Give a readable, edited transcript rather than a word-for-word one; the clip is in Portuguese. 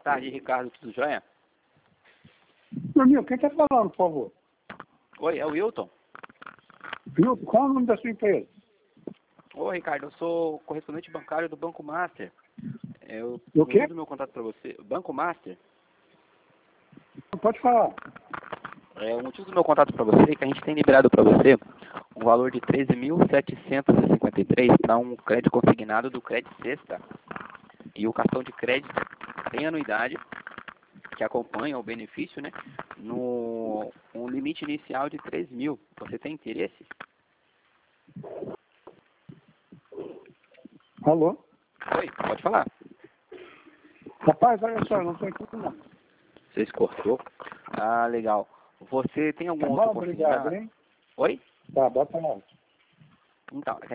tarde, Ricardo. Tudo jóia? Meu amigo, quem está falando, por favor? Oi, é o Wilton. Wilton, qual é o nome da sua empresa? Oi, Ricardo. Eu sou correspondente bancário do Banco Master. O quê? Mando meu contato para você. Banco Master. Pode falar. O motivo do meu contato para você é que a gente tem liberado para você um valor de 13.753 para um crédito consignado do Crédito Sexta. E o cartão de crédito tem anuidade que acompanha o benefício, né? No um limite inicial de 3.000. Você tem interesse? Alô? Oi, pode falar. Rapaz, olha só, eu não estou entendendo não. Você se cortou? Ah, legal. Você tem algum Tá outro bom, obrigado, consignado? hein? Oi? Tá, bota lá. Então,